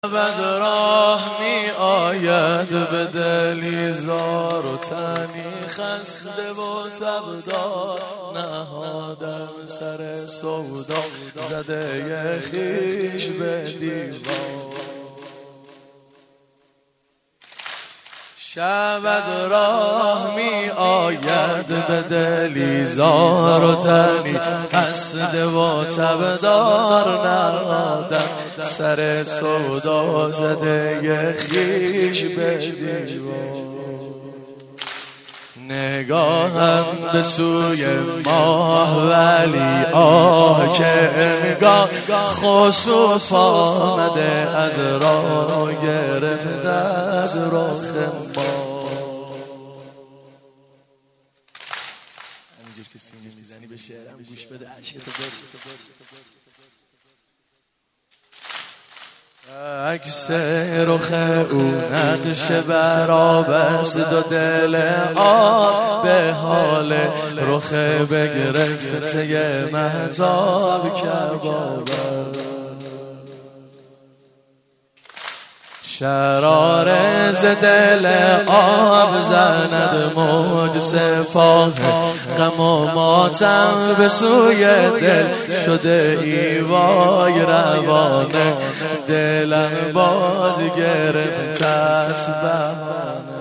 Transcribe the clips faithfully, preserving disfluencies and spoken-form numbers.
از راه می آید به دلی زار و تنی خسته و تبدار، نهادم سر سودا زده خیش به دیوار. شب از راه می آید به دلی زار و تنی خسته و تبدار، نهادم سر سودا زده خیش به دیوار. نگاهم به سوی ماه ولی آه که انگار خسوف آمده، از راه گرفته از رخ ما. همینجور که سینه میزنی به شعرم گوش بده، عشقتو بریز. عکس رخ او نقش برابست و دل آب به حال رخ بگرفته مهتاب کبابه. شرار ز دل آب زند موج سپاه، غم و ماتم به سوی دل شده ای وای روانه، دلم باز گرفته است بهانه.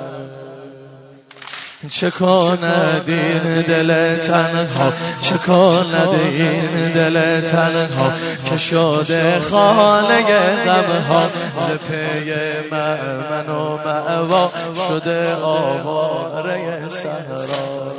چه کند این دل تنها، چه کند این دل تنها که شده خانه غمها، ز پی مأمن و مأوا شده آواره صحرا.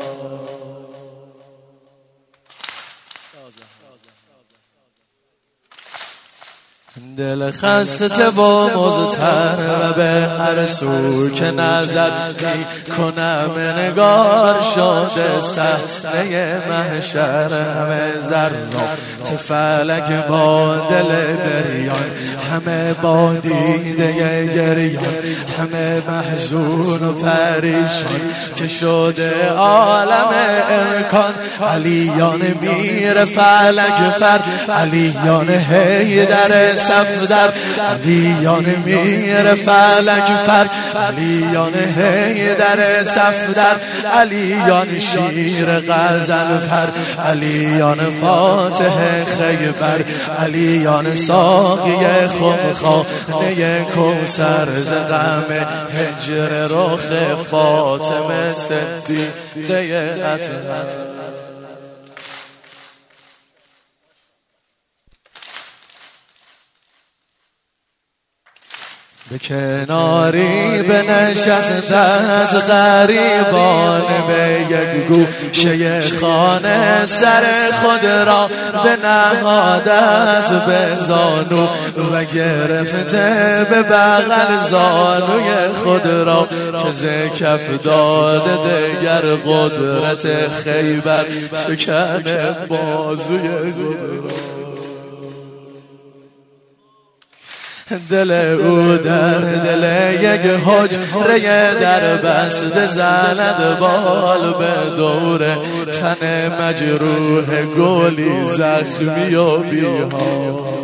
دل خسته و مضطر و به هر سو که نظر می کنم نگار شده، صحنه محشر همه ذرات فلک با دل بریان، همه با دیده گریان، همه محزون و پریشان که شده عالم امکان. علیان میر فلک فر، علیان حیدر صفدر، علیان میر فلک فر، علیان حیدر صفدر، علیان شیر غزل فر، علیان فاتح خیبر، علیان ساقی خمخانه کوثر، ز غم هجر رخ فاطمه صدیقه اطهر. به کناری بنشست از غریبان، به یک گوشه خانه سر خود را بنهاد از به زانو و گرفته به بغل زانوی خود را، که ز کف داده دگر قدرت خیبر شکن بازوی خود را. دل او در دل یک حجره در بسته زند بال، به دور تن مجروح گلی زخمی و بی‌حال.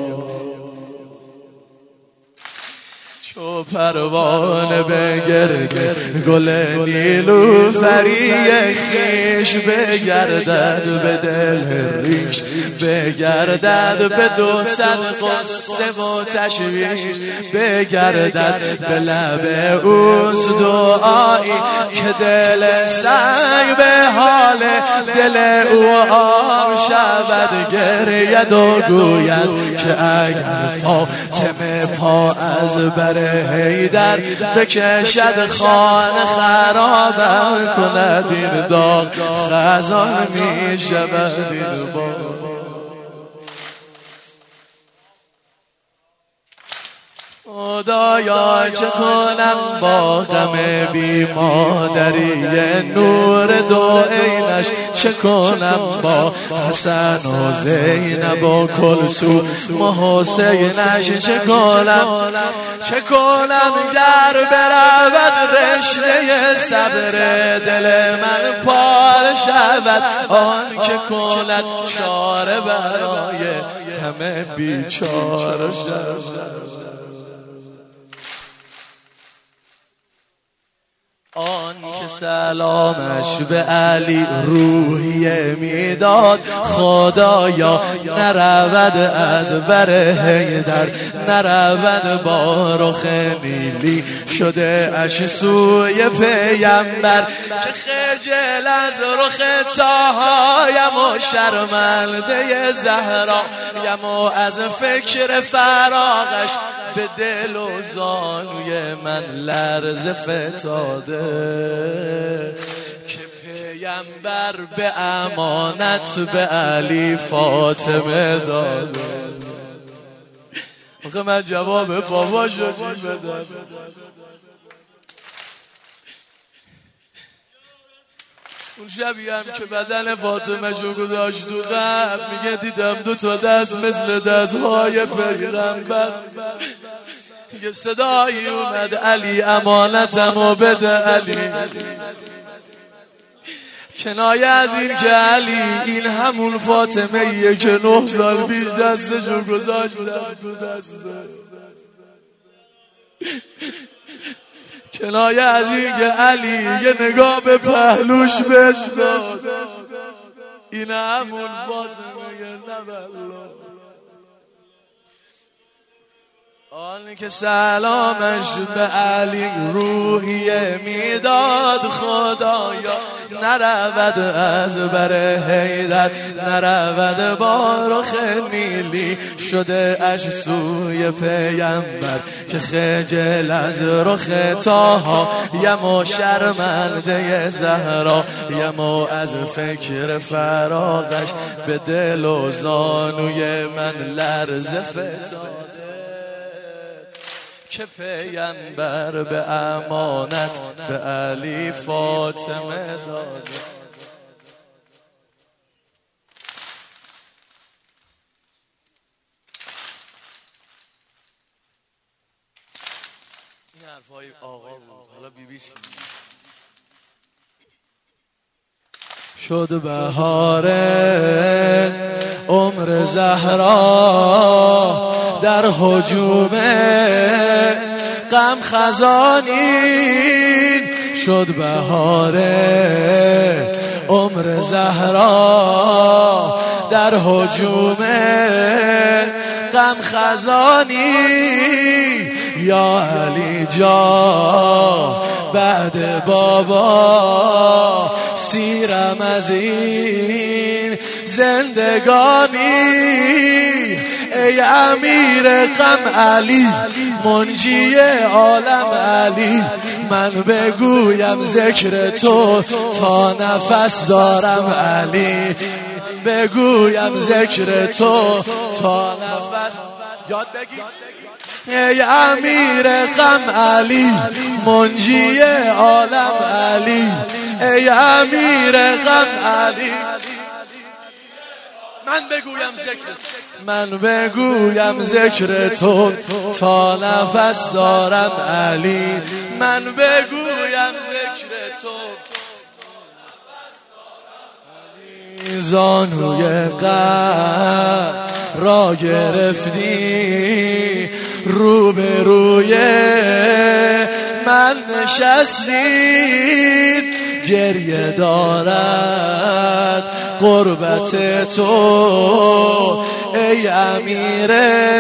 چو پروانه به گرد گل نیلوفری خیش بگردد، به دل ریش بگردد، به دو صد قصه و تشویش بگردد، به لب اوست دعایی که دل سنگ به حال دل او آب شود، گرید و گوید که اگر فاطمه پا از بر حیدر بکشد خانه خرابم کند، این داغ خزان می شود این باغ. خدایا چه کنم با غم بی مادری نور دو عینش، چه کنم با حسن و زینب و کلثوم و حسینش، چه کنم چه کنم گر برود رشته صبر دل من پار شود، آن که کند چاره برای همه بیچاره شود. که سلامش به علی روحیه میداد، خدایا نرود از بر حیدر، نرود با رخ نیلی شده اش سوی پیمبر، که خجل از رخ طاهایم و شرمنده زهرایم و از فکر فراغش به دل و زانوی من لرز فتاده، که پیمبر به امانت به علی فاطمه داده. آخه من جواب بابا شدی بدم. اون شبی هم که بدن فاطمه جو گذاشت تو قبر، میگه دیدم دو تا دست مثل دستهای پیغمبر. میگه صدایی اومد علی امانتمو بده علی، کنایه از این که علی این همون فاطمه ایه که نه سال پیش دستشو گذاشتم تو دسته. کنایه از این که علی یه نگاه به پهلوش بشداد، این همون فاطمه نبلا. آن که سلامش به علی روحیه میداد، خدایا نرود از بر حیدر، نرود با رخ نیلی شده اش سوی پیمبر، که خجل از رخ طاها یم و شرمنده زهرا یم و از فکر فراغش به دل و زانوی من لرز فتاده، که پیمبر به امانت به علی فاطمه داده. این حرفای آقا بود، حالا بی بی شد بهار عمر زهرا در هجوم غم خزانین، شد بهار عمر زهرا در هجوم غم خزانی، یا علی جا بعد بابا سیرم از این زندگانی، ای امیر غم علی منجی عالم علی، من بگویم ذکر تو تا نفس دارم علی، بگویم ذکر تو تا نفس. یاد بگی ای امیر غم علی منجی عالم علی، ای امیر غم علی، من بگویم ذکر من بگویم ذکر تو تا نفس دارم علی، من بگویم ذکر تو علی. زانوی قهر را گرفتی رو به روی من نشستید، گریه دارد قربت تو ای امیر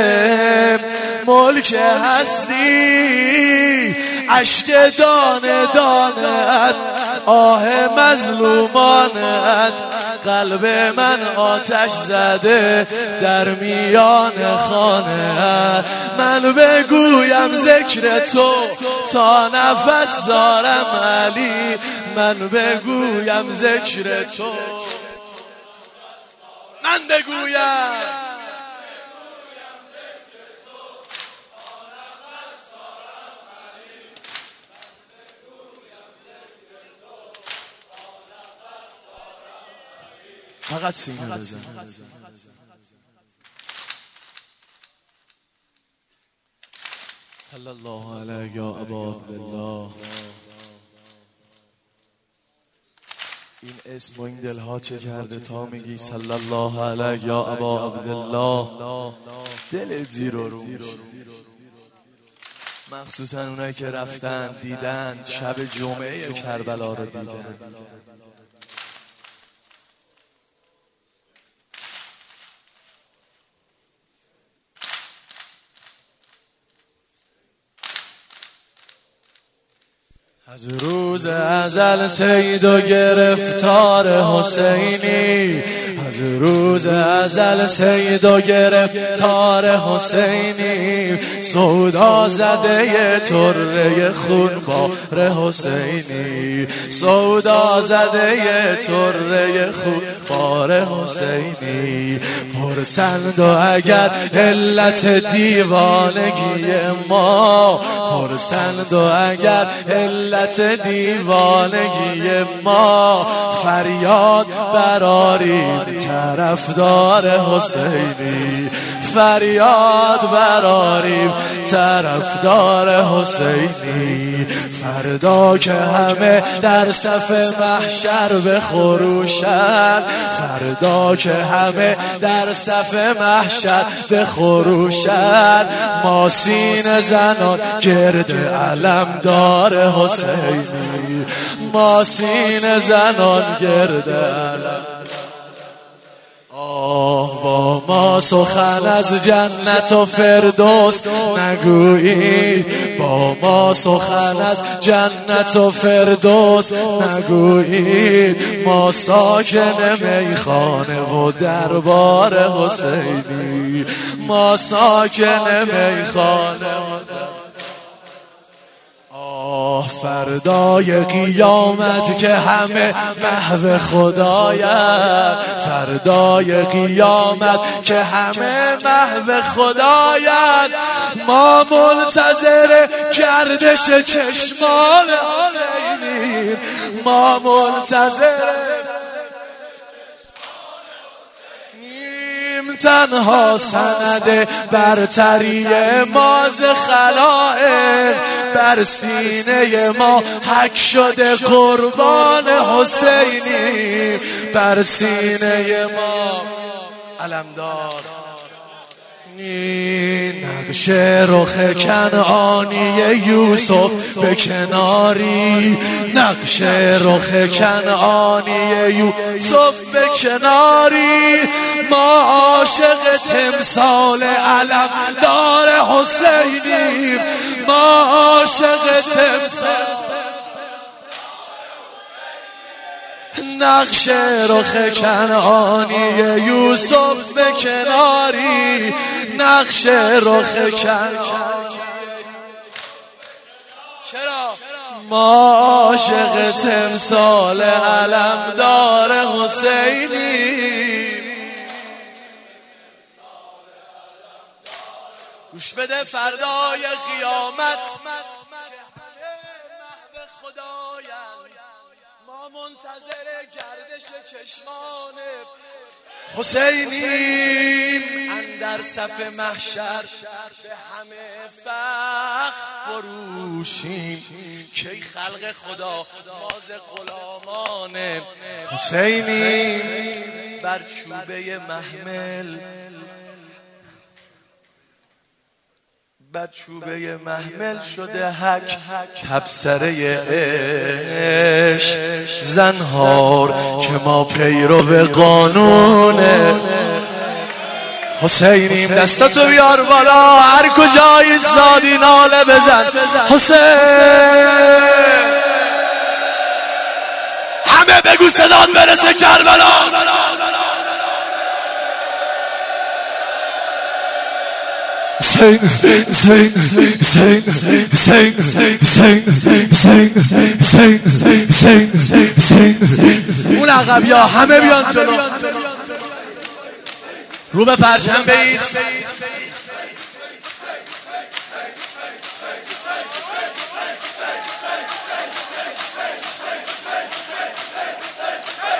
ملک هستی، اشک دانه دانه آه مظلومانت، قلب من آتش زده در میان خانه، من بگویم ذکر تو تا نفس دارم علی، من بگویم ذکر تو، من بگویم فقط سینه بزن. صلی الله علیه یا ابا عبدالله. این اسم و این دلها چه کرده تا میگی صلی الله علیه یا ابا عبدالله؟ دل زیر و رو مخصوصا اونایی که رفتن دیدن شب جمعه کربلا رو دیدن. از روز ازل سید و گرفتار حسینی، از روز ازل سید و گرفتار حسینی، سودا زده طره خونبار حسینی، سودا زده طره خونبار حسینی. پرسند و اگر علت دیوانگی ما، پرسند و اگر علت دیوانگی ما، فریاد براریم طرفدار حسینی، فریاد براریم طرفدار حسینی. فردا که همه در صف محشر بخروشند، فردا که همه در صف محشر بخروشند، ما سینه زنان گرد علمدار حسینی، ما سینه زنان گرد علم. آه با ما سخن از جنت و فردوس نگویید، با ما سخن از جنت و فردوس نگویید، ما ساکن میخانه و دربار حسینی، ما ساکن میخانه و دربار. آه فردای قیامت که همه محو خدایند، فردای قیامت که همه محو خدایند، ما منتظر گردش چشمان حسینیم، ما منتظر تنها سند برتری ما ز خلائق، بر سینه ما حک شده قربان حسینی، بر سینه ما علمدار. نقش رخ کنعانی یوسف به کناری، نقش رخ کنعانی یوسف به کناری، ما عاشق تمثال علمدار حسینیم، ما عاشق تمثال. نقش رخ کنعانی یوسف به کناری، نقش رخ کنعانی. چرا؟ ما عاشق تمثال علمدار حسینی. گوش بده فردای قیامت ما منتظر گردش چشمان حسینیم، اندر صف محشر به همه فخر فروشیم، کی خلق خدا ماز غلامان حسینیم. بر چوبه محمل، بر چوبه محمل شده حک تبصره عشق، زنهار که ما پیرو قانون حسینیم. دستاتو بیار بالا، هر کجا ایستادی ناله بزن حسین. همه بگو صدات برسه کربلا. Sing, sing, sing, sing, sing, sing, sing, sing, sing, sing, sing, sing, sing. اون عقبیا همه بیان جلو، رو به پرچم بایست.